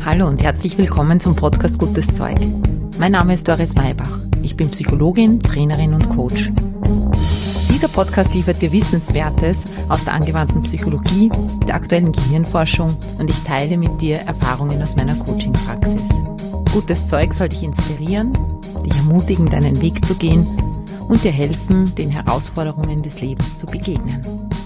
Hallo und herzlich willkommen zum Podcast Gutes Zeug. Mein Name ist Doris Maybach. Ich bin Psychologin, Trainerin und Coach. Dieser Podcast liefert dir Wissenswertes aus der angewandten Psychologie, der aktuellen Gehirnforschung und ich teile mit dir Erfahrungen aus meiner Coaching-Praxis. Gutes Zeug soll dich inspirieren, dich ermutigen, deinen Weg zu gehen und dir helfen, den Herausforderungen des Lebens zu begegnen.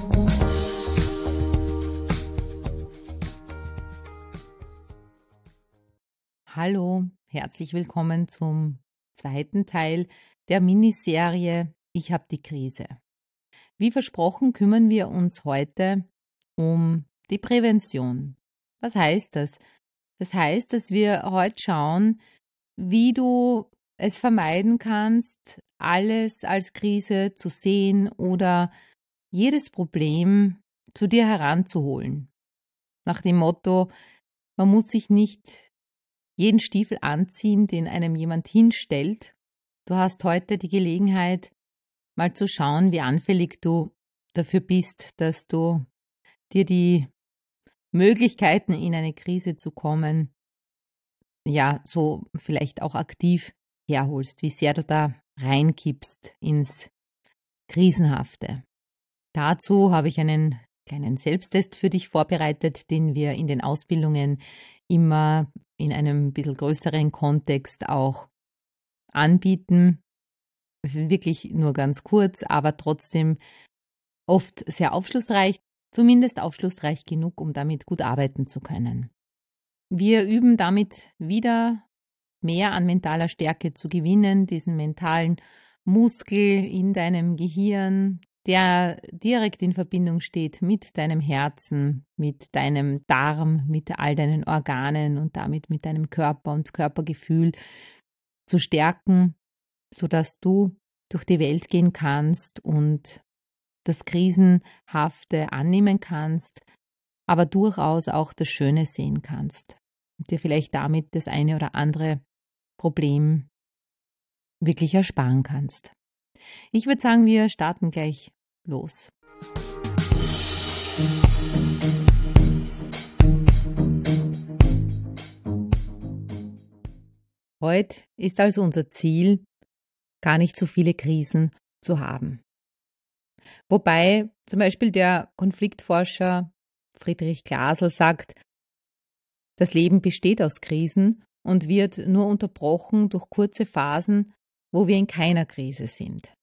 Hallo, herzlich willkommen zum zweiten Teil der Miniserie Ich habe die Krise. Wie versprochen kümmern wir uns heute um die Prävention. Was heißt das? Das heißt, dass wir heute schauen, wie du es vermeiden kannst, alles als Krise zu sehen oder jedes Problem zu dir heranzuholen. Nach dem Motto, man muss sich nicht jeden Stiefel anziehen, den einem jemand hinstellt. Du hast heute die Gelegenheit, mal zu schauen, wie anfällig du dafür bist, dass du dir die Möglichkeiten, in eine Krise zu kommen, ja, so vielleicht auch aktiv herholst, wie sehr du da reinkippst ins Krisenhafte. Dazu habe ich einen kleinen Selbsttest für dich vorbereitet, den wir in den Ausbildungen immer in einem bisschen größeren Kontext auch anbieten. Es ist wirklich nur ganz kurz, aber trotzdem oft sehr aufschlussreich, zumindest aufschlussreich genug, um damit gut arbeiten zu können. Wir üben damit wieder mehr an mentaler Stärke zu gewinnen, diesen mentalen Muskel in deinem Gehirn, der direkt in Verbindung steht mit deinem Herzen, mit deinem Darm, mit all deinen Organen und damit mit deinem Körper und Körpergefühl zu stärken, sodass du durch die Welt gehen kannst und das Krisenhafte annehmen kannst, aber durchaus auch das Schöne sehen kannst und dir vielleicht damit das eine oder andere Problem wirklich ersparen kannst. Ich würde sagen, wir starten gleich los. Heute ist also unser Ziel, gar nicht so viele Krisen zu haben. Wobei zum Beispiel der Konfliktforscher Friedrich Glasl sagt, das Leben besteht aus Krisen und wird nur unterbrochen durch kurze Phasen, wo wir in keiner Krise sind.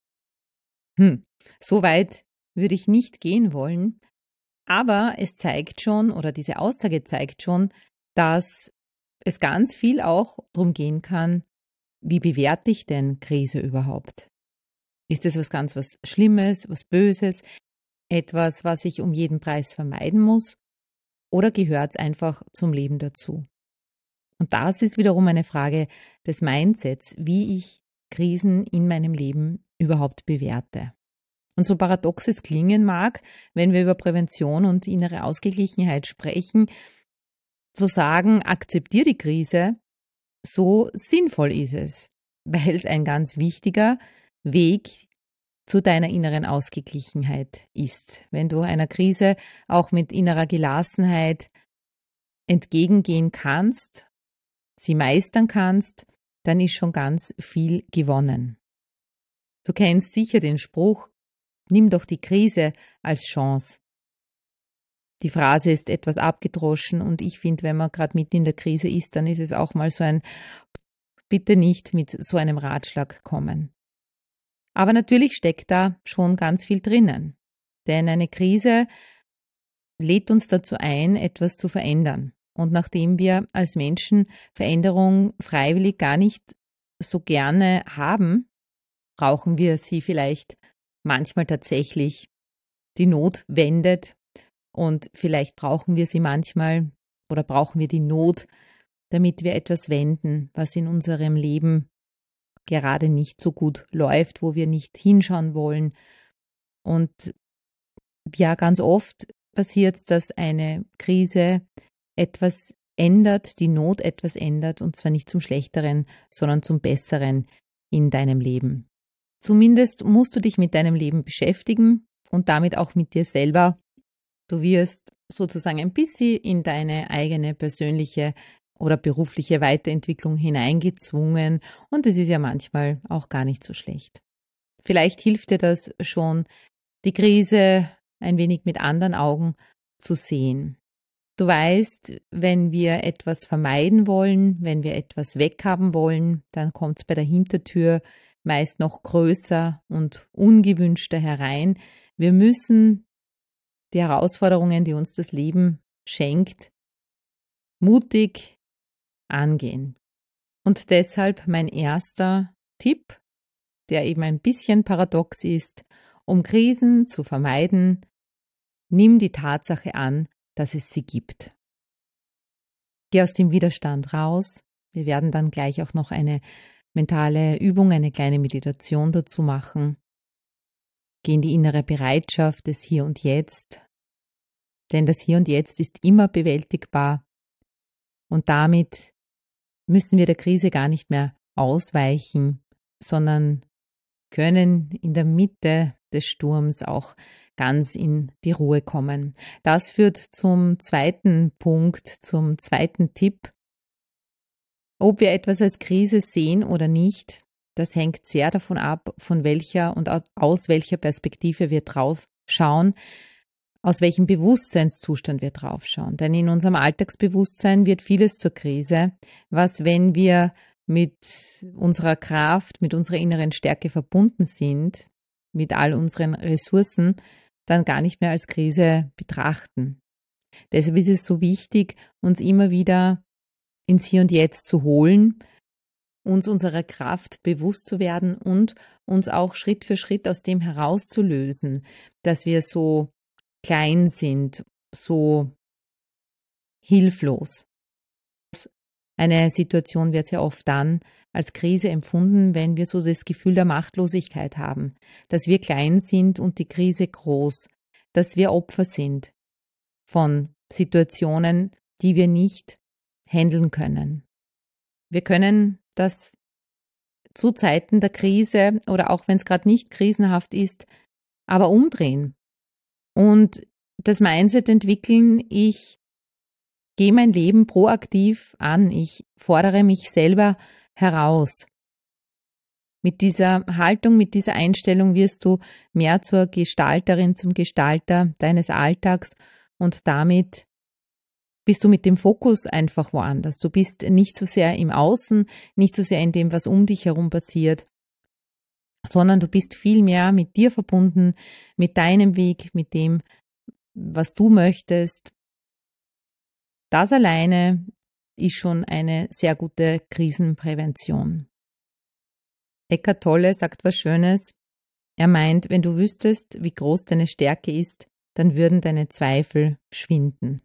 So weit würde ich nicht gehen wollen, aber es zeigt schon, oder diese Aussage zeigt schon, dass es ganz viel auch darum gehen kann, wie bewerte ich denn Krise überhaupt? Ist es was Schlimmes, was Böses, etwas, was ich um jeden Preis vermeiden muss? Oder gehört es einfach zum Leben dazu? Und das ist wiederum eine Frage des Mindsets, wie ich Krisen in meinem Leben überhaupt bewerte. Und so paradox es klingen mag, wenn wir über Prävention und innere Ausgeglichenheit sprechen, zu sagen, akzeptiere die Krise, so sinnvoll ist es, weil es ein ganz wichtiger Weg zu deiner inneren Ausgeglichenheit ist. Wenn du einer Krise auch mit innerer Gelassenheit entgegengehen kannst, sie meistern kannst, dann ist schon ganz viel gewonnen. Du kennst sicher den Spruch, nimm doch die Krise als Chance. Die Phrase ist etwas abgedroschen und ich finde, wenn man gerade mitten in der Krise ist, dann ist es auch mal so ein bitte nicht mit so einem Ratschlag kommen. Aber natürlich steckt da schon ganz viel drinnen. Denn eine Krise lädt uns dazu ein, etwas zu verändern. Und nachdem wir als Menschen Veränderung freiwillig gar nicht so gerne haben, brauchen wir sie vielleicht manchmal tatsächlich. Die Not wendet und vielleicht brauchen wir sie manchmal oder brauchen wir die Not, damit wir etwas wenden, was in unserem Leben gerade nicht so gut läuft, wo wir nicht hinschauen wollen. Und ja, ganz oft passiert es, dass eine Krise etwas ändert, die Not etwas ändert, und zwar nicht zum Schlechteren, sondern zum Besseren in deinem Leben. Zumindest musst du dich mit deinem Leben beschäftigen und damit auch mit dir selber. Du wirst sozusagen ein bisschen in deine eigene persönliche oder berufliche Weiterentwicklung hineingezwungen und es ist ja manchmal auch gar nicht so schlecht. Vielleicht hilft dir das schon, die Krise ein wenig mit anderen Augen zu sehen. Du weißt, wenn wir etwas vermeiden wollen, wenn wir etwas weghaben wollen, dann kommt es bei der Hintertür meist noch größer und ungewünschter herein. Wir müssen die Herausforderungen, die uns das Leben schenkt, mutig angehen. Und deshalb mein erster Tipp, der eben ein bisschen paradox ist, um Krisen zu vermeiden, nimm die Tatsache an, dass es sie gibt. Geh aus dem Widerstand raus. Wir werden dann gleich auch noch eine mentale Übung, eine kleine Meditation dazu machen. Geh in die innere Bereitschaft des Hier und Jetzt, denn das Hier und Jetzt ist immer bewältigbar und damit müssen wir der Krise gar nicht mehr ausweichen, sondern können in der Mitte des Sturms auch ganz in die Ruhe kommen. Das führt zum zweiten Punkt, zum zweiten Tipp. Ob wir etwas als Krise sehen oder nicht, das hängt sehr davon ab, von welcher und aus welcher Perspektive wir drauf schauen, aus welchem Bewusstseinszustand wir drauf schauen. Denn in unserem Alltagsbewusstsein wird vieles zur Krise, was, wenn wir mit unserer Kraft, mit unserer inneren Stärke verbunden sind, mit all unseren Ressourcen, dann gar nicht mehr als Krise betrachten. Deshalb ist es so wichtig, uns immer wieder ins Hier und Jetzt zu holen, uns unserer Kraft bewusst zu werden und uns auch Schritt für Schritt aus dem herauszulösen, dass wir so klein sind, so hilflos. Eine Situation wird sehr oft dann als Krise empfunden, wenn wir so das Gefühl der Machtlosigkeit haben, dass wir klein sind und die Krise groß, dass wir Opfer sind von Situationen, die wir nicht handeln können. Wir können das zu Zeiten der Krise oder auch wenn es gerade nicht krisenhaft ist, aber umdrehen und das Mindset entwickeln, ich gehe mein Leben proaktiv an, ich fordere mich selber heraus. Mit dieser Haltung, mit dieser Einstellung wirst du mehr zur Gestalterin, zum Gestalter deines Alltags und damit bist du mit dem Fokus einfach woanders. Du bist nicht so sehr im Außen, nicht so sehr in dem, was um dich herum passiert, sondern du bist viel mehr mit dir verbunden, mit deinem Weg, mit dem, was du möchtest. Das alleine ist schon eine sehr gute Krisenprävention. Eckhart Tolle sagt was Schönes. Er meint, wenn du wüsstest, wie groß deine Stärke ist, dann würden deine Zweifel schwinden.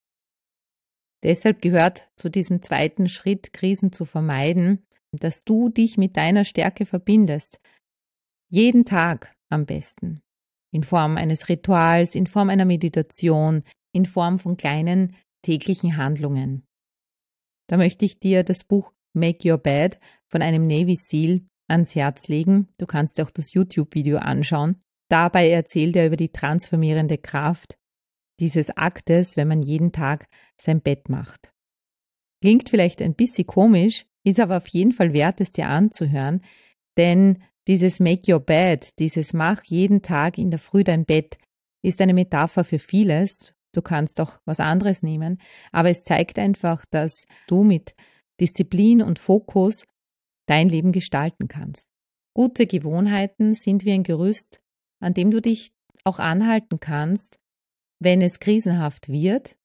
Deshalb gehört zu diesem zweiten Schritt, Krisen zu vermeiden, dass du dich mit deiner Stärke verbindest. Jeden Tag am besten. In Form eines Rituals, in Form einer Meditation, in Form von kleinen täglichen Handlungen. Da möchte ich dir das Buch Make Your Bed von einem Navy SEAL ans Herz legen. Du kannst dir auch das YouTube-Video anschauen. Dabei erzählt er über die transformierende Kraft dieses Aktes, wenn man jeden Tag sein Bett macht. Klingt vielleicht ein bisschen komisch, ist aber auf jeden Fall wert, es dir anzuhören, denn dieses Make Your Bed, dieses Mach jeden Tag in der Früh dein Bett, ist eine Metapher für vieles. Du kannst auch was anderes nehmen, aber es zeigt einfach, dass du mit Disziplin und Fokus dein Leben gestalten kannst. Gute Gewohnheiten sind wie ein Gerüst, an dem du dich auch anhalten kannst, wenn es krisenhaft wird,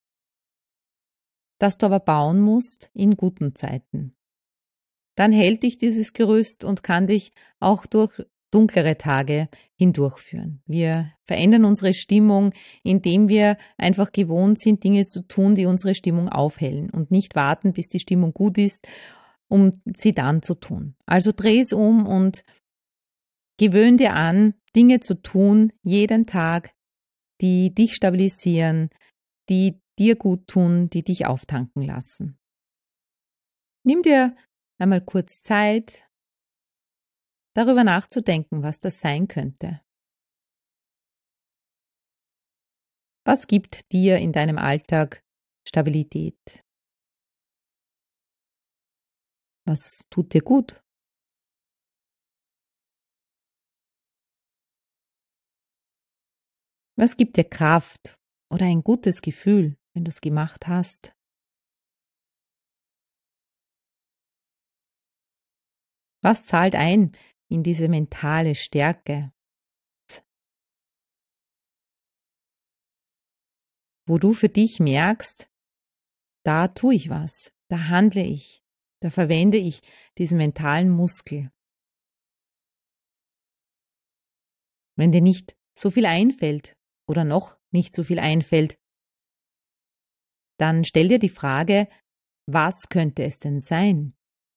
das du aber bauen musst in guten Zeiten. Dann hält dich dieses Gerüst und kann dich auch durch dunklere Tage hindurchführen. Wir verändern unsere Stimmung, indem wir einfach gewohnt sind, Dinge zu tun, die unsere Stimmung aufhellen und nicht warten, bis die Stimmung gut ist, um sie dann zu tun. Also dreh es um und gewöhn dir an, Dinge zu tun, jeden Tag, die dich stabilisieren, die dir gut tun, die dich auftanken lassen. Nimm dir einmal kurz Zeit, darüber nachzudenken, was das sein könnte. Was gibt dir in deinem Alltag Stabilität? Was tut dir gut? Was gibt dir Kraft oder ein gutes Gefühl, wenn du es gemacht hast? Was zahlt ein in diese mentale Stärke, wo du für dich merkst, da tue ich was, da handle ich, da verwende ich diesen mentalen Muskel. Wenn dir nicht so viel einfällt oder noch nicht so viel einfällt, dann stell dir die Frage, was könnte es denn sein?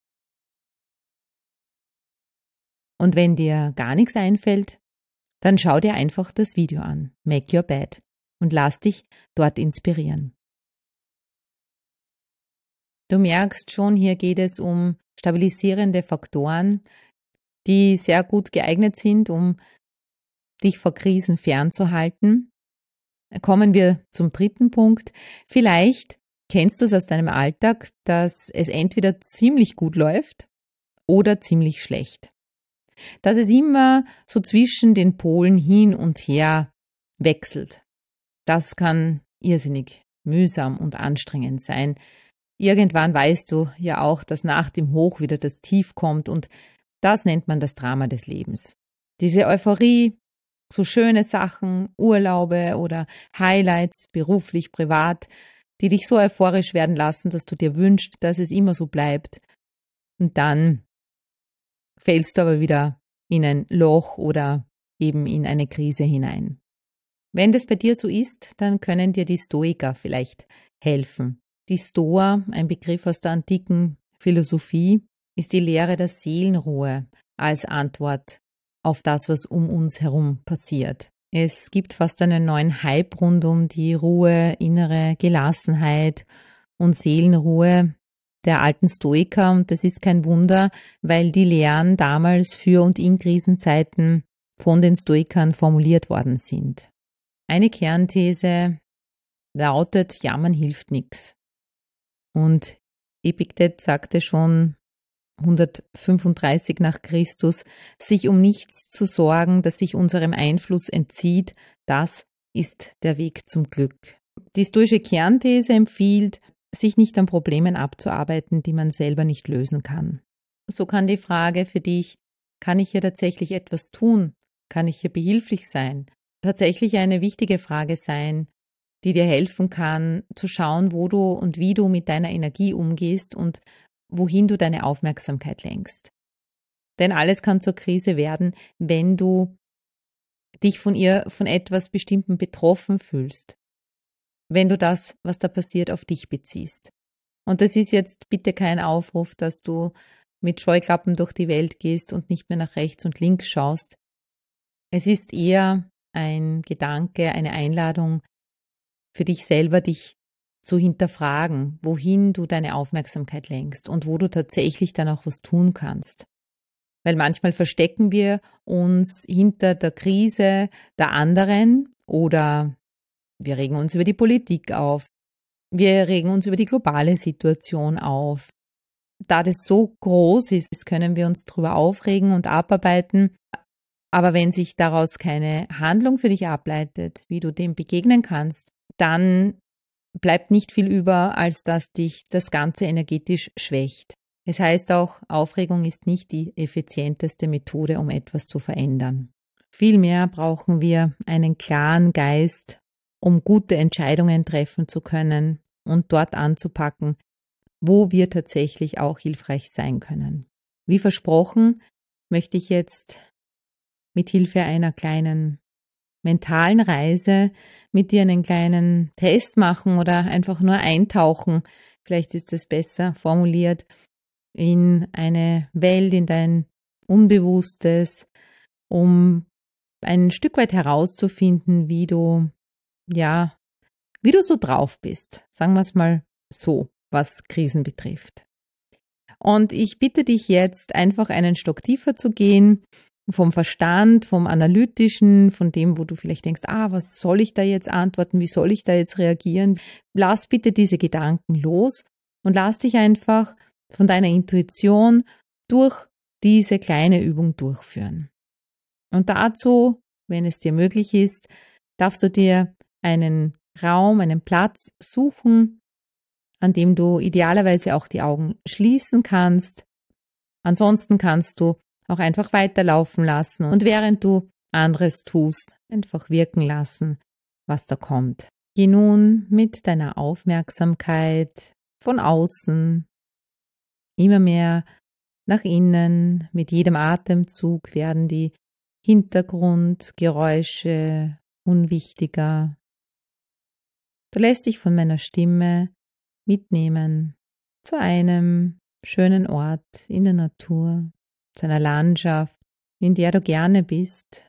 Und wenn dir gar nichts einfällt, dann schau dir einfach das Video an, Make Your Bed, und lass dich dort inspirieren. Du merkst schon, hier geht es um stabilisierende Faktoren, die sehr gut geeignet sind, um dich vor Krisen fernzuhalten. Kommen wir zum dritten Punkt. Vielleicht kennst du es aus deinem Alltag, dass es entweder ziemlich gut läuft oder ziemlich schlecht. Dass es immer so zwischen den Polen hin und her wechselt. Das kann irrsinnig mühsam und anstrengend sein. Irgendwann weißt du ja auch, dass nach dem Hoch wieder das Tief kommt, und das nennt man das Drama des Lebens. Diese Euphorie, so schöne Sachen, Urlaube oder Highlights, beruflich, privat, die dich so euphorisch werden lassen, dass du dir wünschst, dass es immer so bleibt. Und dann fällst du aber wieder in ein Loch oder eben in eine Krise hinein. Wenn das bei dir so ist, dann können dir die Stoiker vielleicht helfen. Die Stoa, ein Begriff aus der antiken Philosophie, ist die Lehre der Seelenruhe als Antwort auf das, was um uns herum passiert. Es gibt fast einen neuen Hype rund um die Ruhe, innere Gelassenheit und Seelenruhe der alten Stoiker, und das ist kein Wunder, weil die Lehren damals für und in Krisenzeiten von den Stoikern formuliert worden sind. Eine Kernthese lautet, Jammern hilft nichts. Und Epiktet sagte schon 135 nach Christus, sich um nichts zu sorgen, das sich unserem Einfluss entzieht, das ist der Weg zum Glück. Die stoische Kernthese empfiehlt, sich nicht an Problemen abzuarbeiten, die man selber nicht lösen kann. So kann die Frage für dich, kann ich hier tatsächlich etwas tun? Kann ich hier behilflich sein? Tatsächlich eine wichtige Frage sein, die dir helfen kann, zu schauen, wo du und wie du mit deiner Energie umgehst und wohin du deine Aufmerksamkeit lenkst. Denn alles kann zur Krise werden, wenn du dich von etwas Bestimmten betroffen fühlst. Wenn du das, was da passiert, auf dich beziehst. Und das ist jetzt bitte kein Aufruf, dass du mit Scheuklappen durch die Welt gehst und nicht mehr nach rechts und links schaust. Es ist eher ein Gedanke, eine Einladung für dich selber, dich zu hinterfragen, wohin du deine Aufmerksamkeit lenkst und wo du tatsächlich dann auch was tun kannst. Weil manchmal verstecken wir uns hinter der Krise der anderen oder wir regen uns über die Politik auf. Wir regen uns über die globale Situation auf. Da das so groß ist, können wir uns drüber aufregen und abarbeiten. Aber wenn sich daraus keine Handlung für dich ableitet, wie du dem begegnen kannst, dann bleibt nicht viel über, als dass dich das Ganze energetisch schwächt. Es heißt auch, Aufregung ist nicht die effizienteste Methode, um etwas zu verändern. Vielmehr brauchen wir einen klaren Geist, um gute Entscheidungen treffen zu können und dort anzupacken, wo wir tatsächlich auch hilfreich sein können. Wie versprochen, möchte ich jetzt mit Hilfe einer kleinen mentalen Reise mit dir einen kleinen Test machen oder einfach nur eintauchen, vielleicht ist es besser formuliert, in eine Welt, in dein Unbewusstes, um ein Stück weit herauszufinden, wie du so drauf bist. Sagen wir es mal so, was Krisen betrifft. Und ich bitte dich jetzt, einfach einen Stock tiefer zu gehen, vom Verstand, vom Analytischen, von dem, wo du vielleicht denkst, was soll ich da jetzt antworten, wie soll ich da jetzt reagieren? Lass bitte diese Gedanken los und lass dich einfach von deiner Intuition durch diese kleine Übung durchführen. Und dazu, wenn es dir möglich ist, darfst du dir einen Raum, einen Platz suchen, an dem du idealerweise auch die Augen schließen kannst. Ansonsten kannst du auch einfach weiterlaufen lassen und während du anderes tust, einfach wirken lassen, was da kommt. Geh nun mit deiner Aufmerksamkeit von außen immer mehr nach innen. Mit jedem Atemzug werden die Hintergrundgeräusche unwichtiger. Du lässt dich von meiner Stimme mitnehmen zu einem schönen Ort in der Natur, zu einer Landschaft, in der du gerne bist.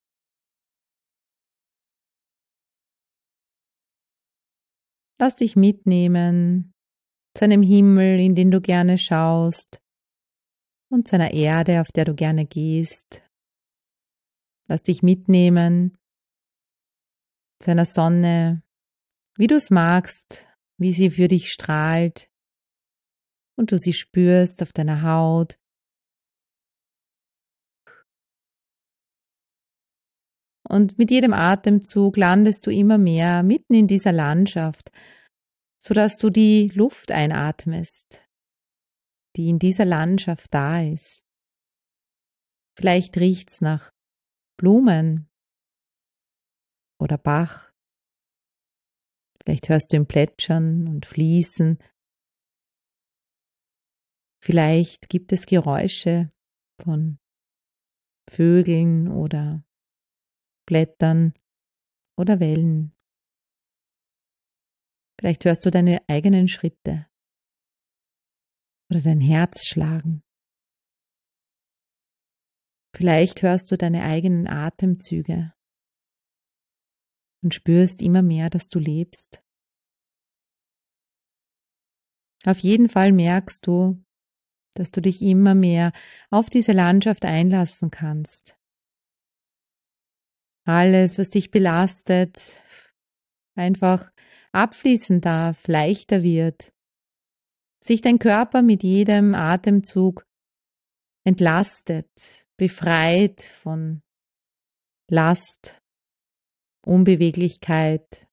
Lass dich mitnehmen zu einem Himmel, in den du gerne schaust und zu einer Erde, auf der du gerne gehst. Lass dich mitnehmen zu einer Sonne, wie du es magst, wie sie für dich strahlt und du sie spürst auf deiner Haut. Und mit jedem Atemzug landest du immer mehr mitten in dieser Landschaft, sodass du die Luft einatmest, die in dieser Landschaft da ist. Vielleicht riecht's nach Blumen oder Bach. Vielleicht hörst du ihn plätschern und fließen. Vielleicht gibt es Geräusche von Vögeln oder Blättern oder Wellen. Vielleicht hörst du deine eigenen Schritte oder dein Herz schlagen. Vielleicht hörst du deine eigenen Atemzüge und spürst immer mehr, dass du lebst. Auf jeden Fall merkst du, dass du dich immer mehr auf diese Landschaft einlassen kannst. Alles, was dich belastet, einfach abfließen darf, leichter wird, sich dein Körper mit jedem Atemzug entlastet, befreit von Last, Unbeweglichkeit,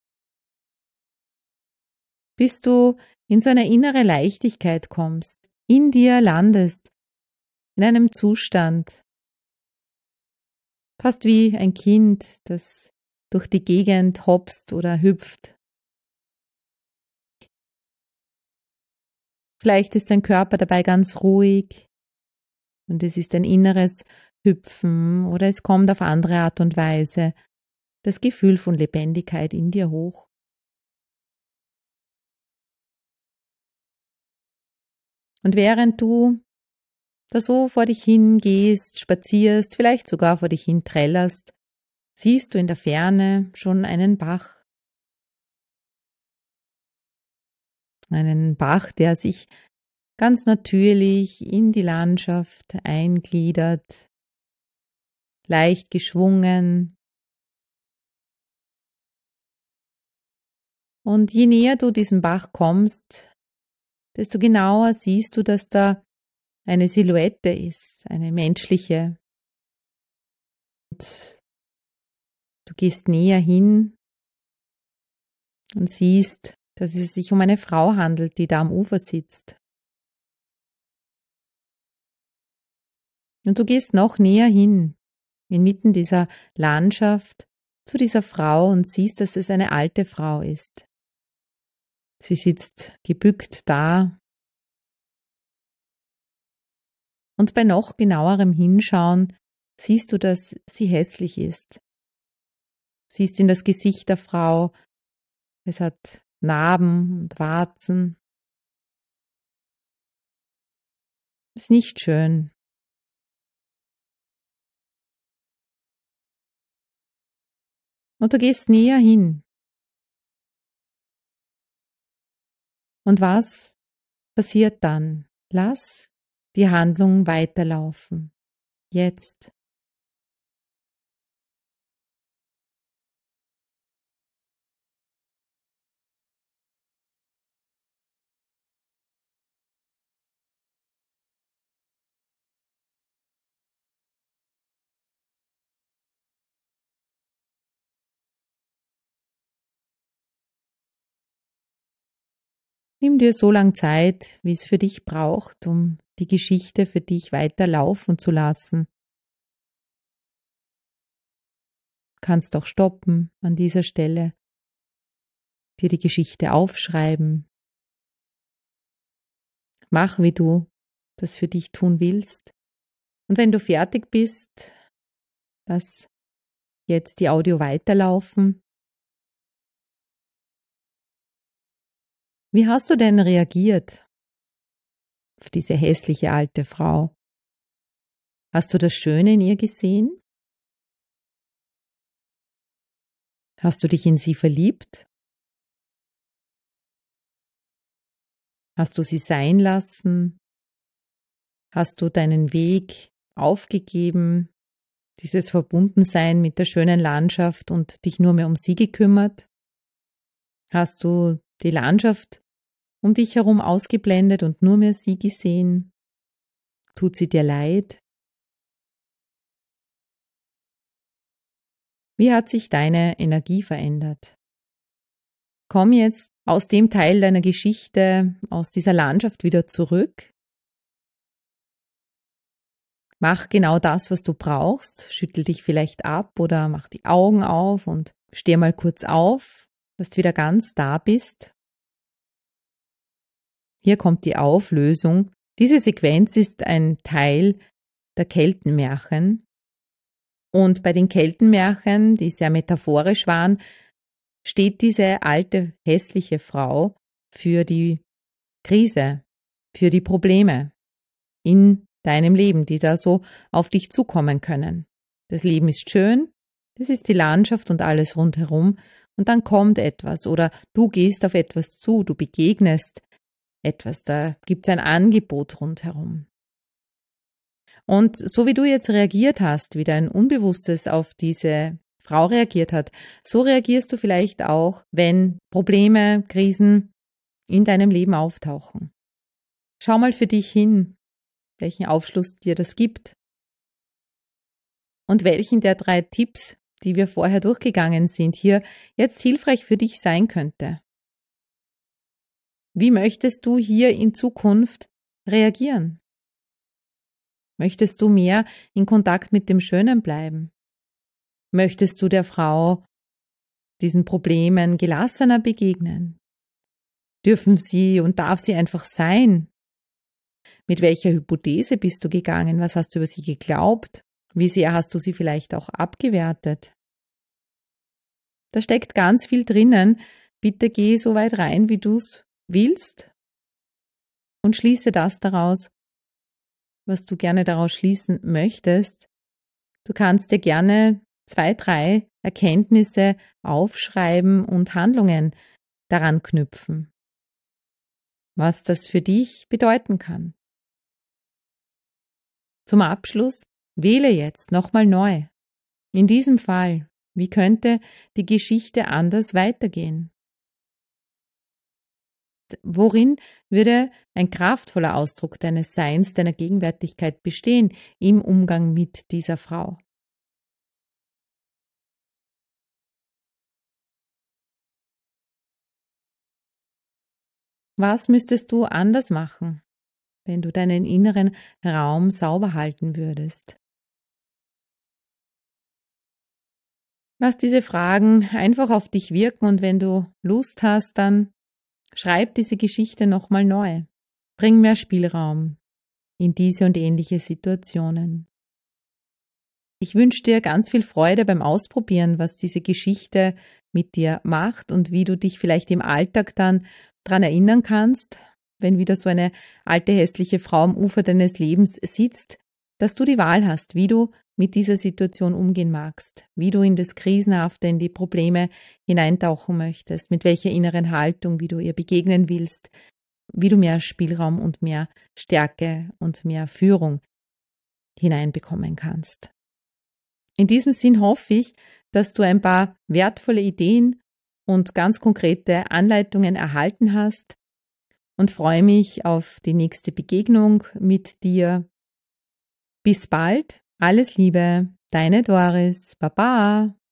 bis du in so eine innere Leichtigkeit kommst, in dir landest, in einem Zustand, fast wie ein Kind, das durch die Gegend hopst oder hüpft. Vielleicht ist dein Körper dabei ganz ruhig und es ist ein inneres Hüpfen oder es kommt auf andere Art und Weise das Gefühl von Lebendigkeit in dir hoch. Und während du da so vor dich hingehst, spazierst, vielleicht sogar vor dich hin trällerst, siehst du in der Ferne schon einen Bach. Einen Bach, der sich ganz natürlich in die Landschaft eingliedert, leicht geschwungen. Und je näher du diesem Bach kommst, desto genauer siehst du, dass da eine Silhouette ist, eine menschliche. Und du gehst näher hin und siehst, dass es sich um eine Frau handelt, die da am Ufer sitzt. Und du gehst noch näher hin, inmitten dieser Landschaft, zu dieser Frau und siehst, dass es eine alte Frau ist. Sie sitzt gebückt da. Und bei noch genauerem Hinschauen siehst du, dass sie hässlich ist. Siehst in das Gesicht der Frau, es hat Narben und Warzen. Ist nicht schön. Und du gehst näher hin. Und was passiert dann? Lass die Handlung weiterlaufen. Jetzt. Nimm dir so lang Zeit, wie es für dich braucht, um die Geschichte für dich weiter laufen zu lassen. Du kannst auch stoppen an dieser Stelle, dir die Geschichte aufschreiben. Mach, wie du das für dich tun willst. Und wenn du fertig bist, lass jetzt die Audio weiterlaufen. Wie hast du denn reagiert auf diese hässliche alte Frau? Hast du das Schöne in ihr gesehen? Hast du dich in sie verliebt? Hast du sie sein lassen? Hast du deinen Weg aufgegeben, dieses Verbundensein mit der schönen Landschaft und dich nur mehr um sie gekümmert? Hast du die Landschaft um dich herum ausgeblendet und nur mehr sie gesehen? Tut sie dir leid? Wie hat sich deine Energie verändert? Komm jetzt aus dem Teil deiner Geschichte, aus dieser Landschaft wieder zurück. Mach genau das, was du brauchst. Schüttel dich vielleicht ab oder mach die Augen auf und steh mal kurz auf, dass du wieder ganz da bist. Hier kommt die Auflösung. Diese Sequenz ist ein Teil der Keltenmärchen. Und bei den Keltenmärchen, die sehr metaphorisch waren, steht diese alte, hässliche Frau für die Krise, für die Probleme in deinem Leben, die da so auf dich zukommen können. Das Leben ist schön, das ist die Landschaft und alles rundherum, und dann kommt etwas oder du gehst auf etwas zu, du begegnest etwas, da gibt es ein Angebot rundherum. Und so wie du jetzt reagiert hast, wie dein Unbewusstes auf diese Frau reagiert hat, so reagierst du vielleicht auch, wenn Probleme, Krisen in deinem Leben auftauchen. Schau mal für dich hin, welchen Aufschluss dir das gibt und welchen der 3 Tipps, die wir vorher durchgegangen sind, hier jetzt hilfreich für dich sein könnte. Wie möchtest du hier in Zukunft reagieren? Möchtest du mehr in Kontakt mit dem Schönen bleiben? Möchtest du der Frau, diesen Problemen gelassener begegnen? Dürfen sie und darf sie einfach sein? Mit welcher Hypothese bist du gegangen? Was hast du über sie geglaubt? Wie sehr hast du sie vielleicht auch abgewertet? Da steckt ganz viel drinnen. Bitte geh so weit rein, wie du es willst, und schließe das daraus, was du gerne daraus schließen möchtest. Du kannst dir gerne 2, 3 Erkenntnisse aufschreiben und Handlungen daran knüpfen, was das für dich bedeuten kann. Zum Abschluss wähle jetzt nochmal neu. In diesem Fall, wie könnte die Geschichte anders weitergehen? Worin würde ein kraftvoller Ausdruck deines Seins, deiner Gegenwärtigkeit bestehen im Umgang mit dieser Frau? Was müsstest du anders machen, wenn du deinen inneren Raum sauber halten würdest? Lass diese Fragen einfach auf dich wirken, und wenn du Lust hast, dann schreib diese Geschichte nochmal neu. Bring mehr Spielraum in diese und ähnliche Situationen. Ich wünsche dir ganz viel Freude beim Ausprobieren, was diese Geschichte mit dir macht und wie du dich vielleicht im Alltag dann daran erinnern kannst, wenn wieder so eine alte hässliche Frau am Ufer deines Lebens sitzt, dass du die Wahl hast, wie du mit dieser Situation umgehen magst, wie du in das Krisenhafte, in die Probleme hineintauchen möchtest, mit welcher inneren Haltung, wie du ihr begegnen willst, wie du mehr Spielraum und mehr Stärke und mehr Führung hineinbekommen kannst. In diesem Sinn hoffe ich, dass du ein paar wertvolle Ideen und ganz konkrete Anleitungen erhalten hast, und freue mich auf die nächste Begegnung mit dir. Bis bald, alles Liebe, deine Doris, Baba.